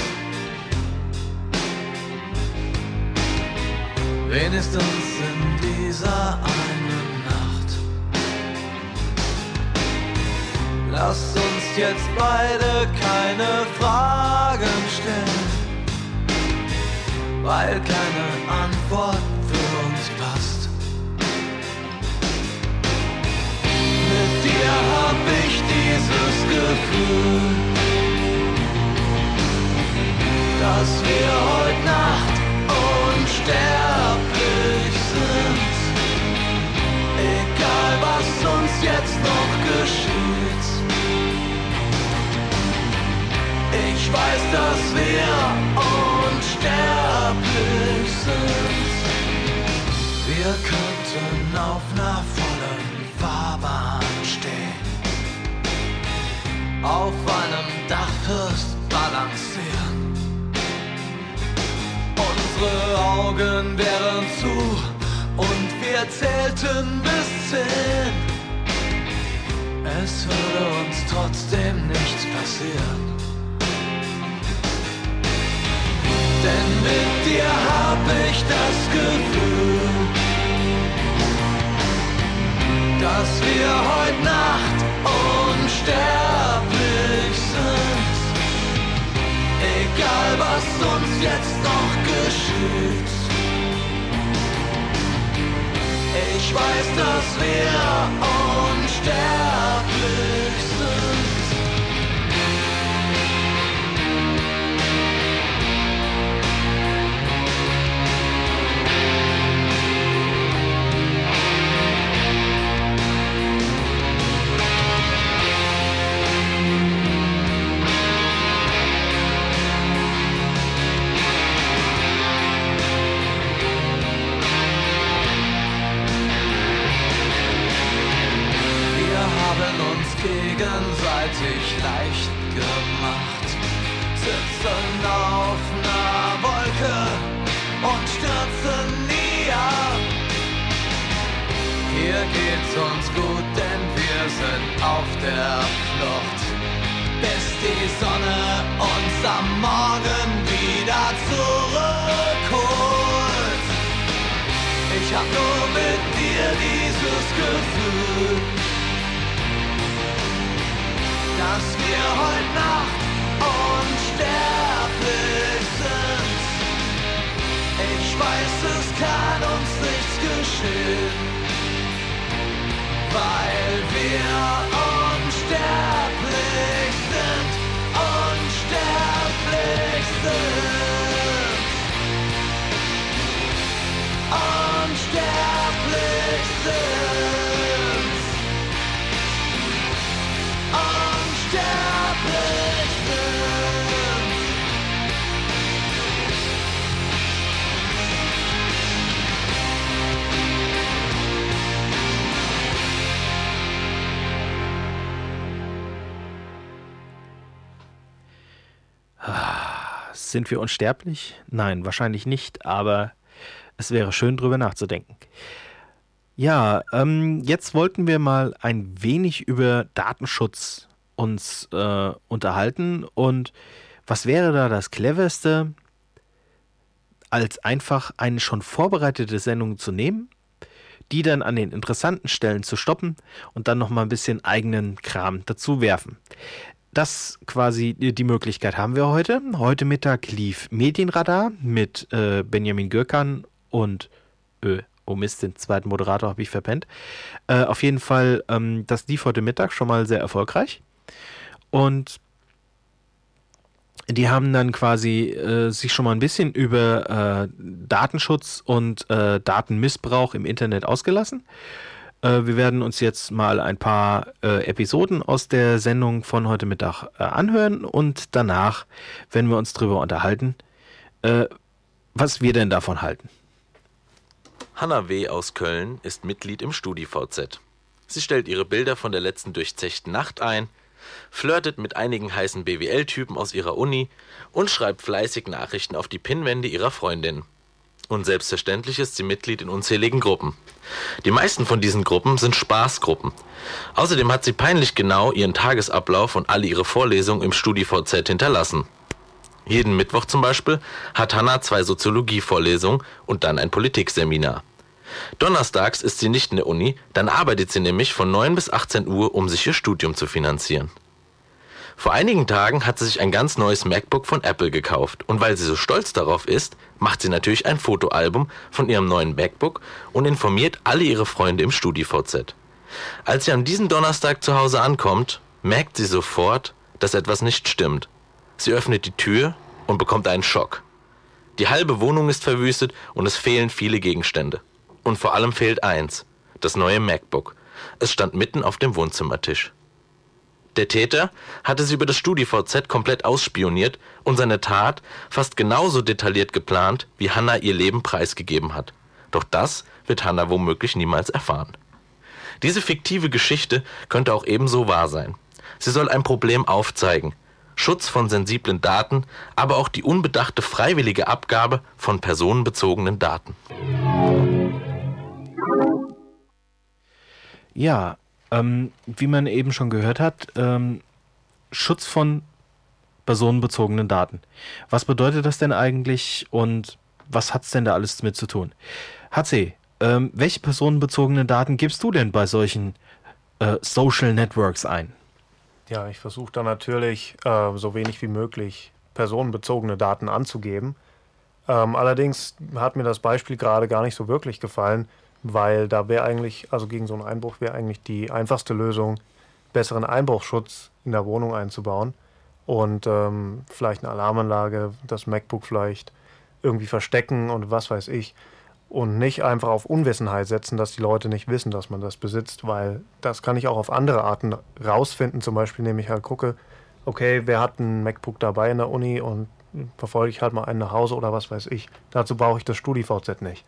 Wenigstens in dieser einen Nacht. Lass uns jetzt beide keine Fragen stellen, weil keine Antwort für uns passt. Mit dir hab ich dieses Gefühl, dass wir heute Nacht unsterblich sind. Egal was uns jetzt noch geschieht, ich weiß, dass wir unsterblich sind. Wir könnten auf einer vollen Fahrbahn stehen, auf einem Dachfirst balancieren. Unsere Augen wären zu und wir zählten bis zehn. Es würde uns trotzdem nichts passieren. Denn mit dir hab ich das Gefühl, dass wir heute Nacht unsterblich sind. Egal was uns jetzt noch geschieht, ich weiß, dass wir unsterblich sind. Gegenseitig leicht gemacht, sitzen auf einer Wolke und stürzen nie ab. Hier geht's uns gut, denn wir sind auf der Flucht, bis die Sonne uns am Morgen wieder zurückholt. Ich hab nur mit dir dieses Gefühl, dass wir heute Nacht unsterblich sind. Ich weiß, es kann uns nichts geschehen, weil wir unsterblich sind, unsterblich sind, unsterblich sind. Unsterblich sind. Sind wir unsterblich? Nein, wahrscheinlich nicht, aber es wäre schön, drüber nachzudenken. Ja, ähm, jetzt wollten wir mal ein wenig über Datenschutz uns äh, unterhalten. Und was wäre da das Cleverste, als einfach eine schon vorbereitete Sendung zu nehmen, die dann an den interessanten Stellen zu stoppen und dann nochmal ein bisschen eigenen Kram dazu werfen. Das quasi, die Möglichkeit haben wir heute. Heute Mittag lief Medienradar mit äh, Benjamin Gürkan und äh, oh Mist, den zweiten Moderator habe ich verpennt. Äh, auf jeden Fall, ähm, das lief heute Mittag schon mal sehr erfolgreich. Und die haben dann quasi äh, sich schon mal ein bisschen über äh, Datenschutz und äh, Datenmissbrauch im Internet ausgelassen. Äh, wir werden uns jetzt mal ein paar äh, Episoden aus der Sendung von heute Mittag äh, anhören und danach werden wir uns darüber unterhalten, äh, was wir denn davon halten. Hanna W. aus Köln ist Mitglied im StudiVZ. Sie stellt ihre Bilder von der letzten durchzechten Nacht ein, flirtet mit einigen heißen B W L-Typen aus ihrer Uni und schreibt fleißig Nachrichten auf die Pinnwände ihrer Freundin. Und selbstverständlich ist sie Mitglied in unzähligen Gruppen. Die meisten von diesen Gruppen sind Spaßgruppen. Außerdem hat sie peinlich genau ihren Tagesablauf und alle ihre Vorlesungen im StudiVZ hinterlassen. Jeden Mittwoch zum Beispiel hat Hanna zwei Soziologie-Vorlesungen und dann ein Politikseminar. Donnerstags ist sie nicht in der Uni, dann arbeitet sie nämlich von neun bis achtzehn Uhr, um sich ihr Studium zu finanzieren. Vor einigen Tagen hat sie sich ein ganz neues MacBook von Apple gekauft und weil sie so stolz darauf ist, macht sie natürlich ein Fotoalbum von ihrem neuen MacBook und informiert alle ihre Freunde im StudiVZ. Als sie an diesem Donnerstag zu Hause ankommt, merkt sie sofort, dass etwas nicht stimmt. Sie öffnet die Tür und bekommt einen Schock. Die halbe Wohnung ist verwüstet und es fehlen viele Gegenstände. Und vor allem fehlt eins, das neue MacBook. Es stand mitten auf dem Wohnzimmertisch. Der Täter hatte sie über das StudiVZ komplett ausspioniert und seine Tat fast genauso detailliert geplant, wie Hanna ihr Leben preisgegeben hat. Doch das wird Hanna womöglich niemals erfahren. Diese fiktive Geschichte könnte auch ebenso wahr sein. Sie soll ein Problem aufzeigen. Schutz von sensiblen Daten, aber auch die unbedachte freiwillige Abgabe von personenbezogenen Daten. Ja, ähm, wie man eben schon gehört hat, ähm, Schutz von personenbezogenen Daten. Was bedeutet das denn eigentlich und was hat es denn da alles mit zu tun? H C, ähm, welche personenbezogenen Daten gibst du denn bei solchen äh, Social Networks ein? Ja, ich versuche da natürlich äh, so wenig wie möglich personenbezogene Daten anzugeben. Ähm, allerdings hat mir das Beispiel gerade gar nicht so wirklich gefallen, weil da wäre eigentlich, also gegen so einen Einbruch wäre eigentlich die einfachste Lösung, besseren Einbruchsschutz in der Wohnung einzubauen und ähm, vielleicht eine Alarmanlage, das MacBook vielleicht irgendwie verstecken und was weiß ich und nicht einfach auf Unwissenheit setzen, dass die Leute nicht wissen, dass man das besitzt, weil das kann ich auch auf andere Arten rausfinden, zum Beispiel indem ich halt gucke, okay, wer hat ein MacBook dabei in der Uni und verfolge ich halt mal einen nach Hause oder was weiß ich. Dazu brauche ich das StudiVZ nicht.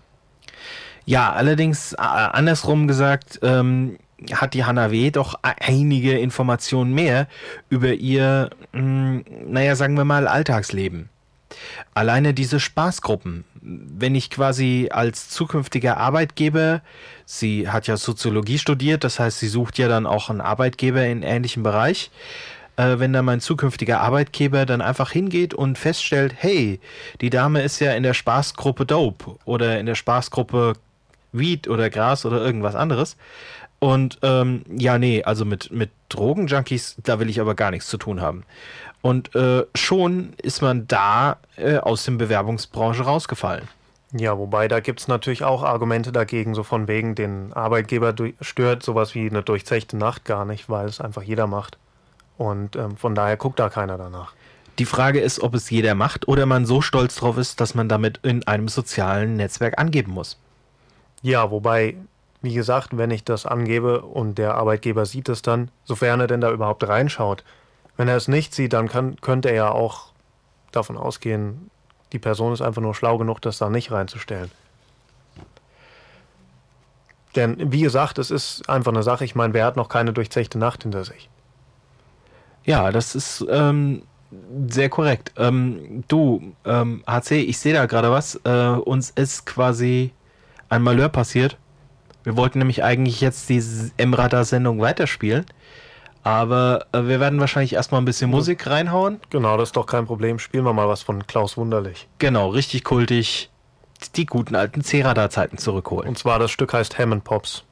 Ja, allerdings äh, andersrum gesagt, ähm, hat die Hanna W. doch einige Informationen mehr über ihr, mh, naja, sagen wir mal, Alltagsleben. Alleine diese Spaßgruppen, wenn ich quasi als zukünftiger Arbeitgeber, sie hat ja Soziologie studiert, das heißt, sie sucht ja dann auch einen Arbeitgeber in ähnlichem Bereich, äh, wenn dann mein zukünftiger Arbeitgeber dann einfach hingeht und feststellt, hey, die Dame ist ja in der Spaßgruppe Dope oder in der Spaßgruppe Weed oder Gras oder irgendwas anderes. Und ähm, ja, nee, also mit, mit Drogenjunkies, da will ich aber gar nichts zu tun haben. Und äh, schon ist man da äh, aus der Bewerbungsbranche rausgefallen. Ja, wobei da gibt es natürlich auch Argumente dagegen, so von wegen, den Arbeitgeber du- stört sowas wie eine durchzechte Nacht gar nicht, weil es einfach jeder macht. Und ähm, von daher guckt da keiner danach. Die Frage ist, ob es jeder macht oder man so stolz drauf ist, dass man damit in einem sozialen Netzwerk angeben muss. Ja, wobei, wie gesagt, wenn ich das angebe und der Arbeitgeber sieht es dann, sofern er denn da überhaupt reinschaut. Wenn er es nicht sieht, dann kann, könnte er ja auch davon ausgehen, die Person ist einfach nur schlau genug, das da nicht reinzustellen. Denn, wie gesagt, es ist einfach eine Sache, ich meine, wer hat noch keine durchzechte Nacht hinter sich? Ja, das ist ähm, sehr korrekt. Ähm, du, ähm, H C, ich sehe da gerade was. Äh, uns ist quasi ein Malheur passiert. Wir wollten nämlich eigentlich jetzt die Emrata-Sendung weiterspielen, aber äh, wir werden wahrscheinlich erstmal ein bisschen Musik reinhauen. Genau, das ist doch kein Problem. Spielen wir mal was von Klaus Wunderlich. Genau, richtig kultig. Die guten alten Cerada-Zeiten zurückholen. Und zwar das Stück heißt Hammond Pops.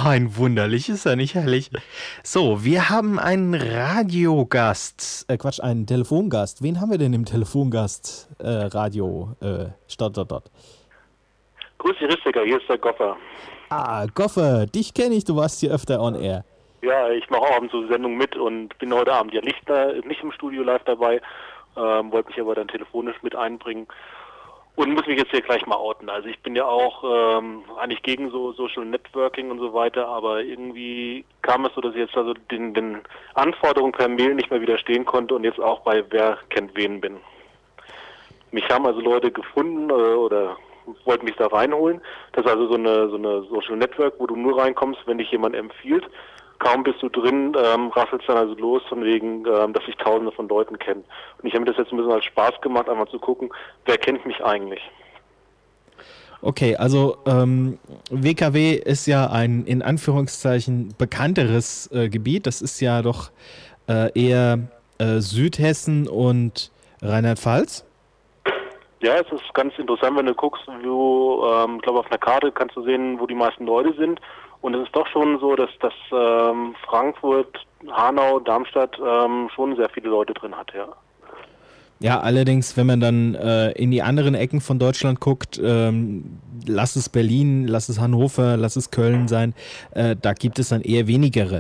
ein wunderlich, ist ja nicht herrlich. So, wir haben einen Radiogast, äh Quatsch, einen Telefongast. Wen haben wir denn im Telefongast? Äh, Radio, äh, dort, dort, dort. Grüß dich, Ristiger, hier ist der Goffer. Ah, Goffer, dich kenne ich, du warst hier öfter on air. Ja, ich mache auch abends so Sendungen mit und bin heute Abend ja nicht, da, nicht im Studio live dabei, ähm, wollte mich aber dann telefonisch mit einbringen. Und muss mich jetzt hier gleich mal outen. Also ich bin ja auch ähm, eigentlich gegen so Social Networking und so weiter, aber irgendwie kam es so, dass ich jetzt also den, den Anforderungen per Mail nicht mehr widerstehen konnte und jetzt auch bei Wer kennt wen bin. Mich haben also Leute gefunden oder, oder wollten mich da reinholen. Das ist also so eine, so eine Social Network, wo du nur reinkommst, wenn dich jemand empfiehlt. Kaum bist du drin, ähm, rasselst dann also los von wegen, ähm, dass sich Tausende von Leuten kennen. Und ich habe mir das jetzt ein bisschen als Spaß gemacht, einmal zu gucken, wer kennt mich eigentlich. Okay, also ähm, W K W ist ja ein in Anführungszeichen bekannteres äh, Gebiet. Das ist ja doch äh, eher äh, Südhessen und Rheinland-Pfalz. Ja, es ist ganz interessant, wenn du guckst, wo, ähm, ich glaube auf einer Karte kannst du sehen, wo die meisten Leute sind. Und es ist doch schon so, dass, dass ähm, Frankfurt, Hanau, Darmstadt ähm, schon sehr viele Leute drin hat, ja. Ja, allerdings, wenn man dann äh, in die anderen Ecken von Deutschland guckt, ähm, lass es Berlin, lass es Hannover, lass es Köln sein, äh, da gibt es dann eher wenigere.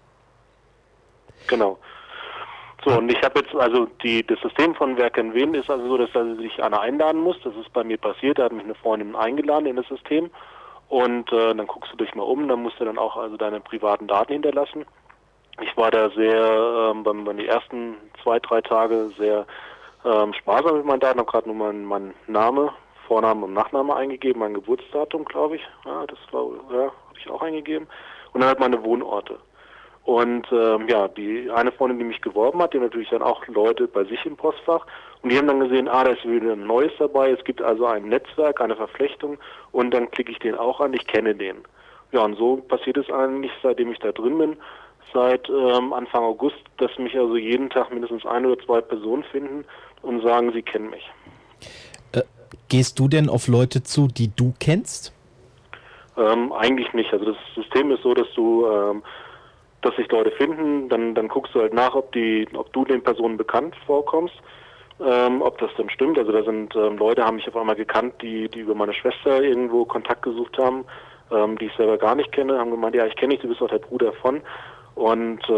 Genau. So, und ich habe jetzt, also die, das System von Wer kennt wen ist also so, dass er sich einer einladen muss. Das ist bei mir passiert, da hat mich eine Freundin eingeladen in das System. Und äh, dann guckst du dich mal um, dann musst du dann auch also deine privaten Daten hinterlassen. Ich war da sehr, ähm, beim, beim die ersten zwei, drei Tage sehr ähm, sparsam mit meinen Daten, habe gerade nur meinen mein Name, Vorname und Nachname eingegeben, mein Geburtsdatum, glaube ich. Ja, das war, ja, habe ich auch eingegeben. Und dann halt meine Wohnorte. Und ähm, ja, die eine Freundin, die mich geworben hat, die natürlich dann auch Leute bei sich im Postfach. Und die haben dann gesehen, ah, da ist wieder ein Neues dabei. Es gibt also ein Netzwerk, eine Verflechtung. Und dann klicke ich den auch an, ich kenne den. Ja, und so passiert es eigentlich, seitdem ich da drin bin, seit ähm, Anfang August, dass mich also jeden Tag mindestens ein oder zwei Personen finden und sagen, sie kennen mich. Äh, gehst du denn auf Leute zu, die du kennst? Ähm, eigentlich nicht. Also das System ist so, dass du... Ähm, dass sich Leute finden, dann dann guckst du halt nach, ob die, ob du den Personen bekannt vorkommst, ähm, ob das dann stimmt. Also da sind ähm, Leute, haben mich auf einmal gekannt, die die über meine Schwester irgendwo Kontakt gesucht haben, ähm, die ich selber gar nicht kenne, haben gemeint, ja, ich kenne dich, du bist doch der Bruder von. Und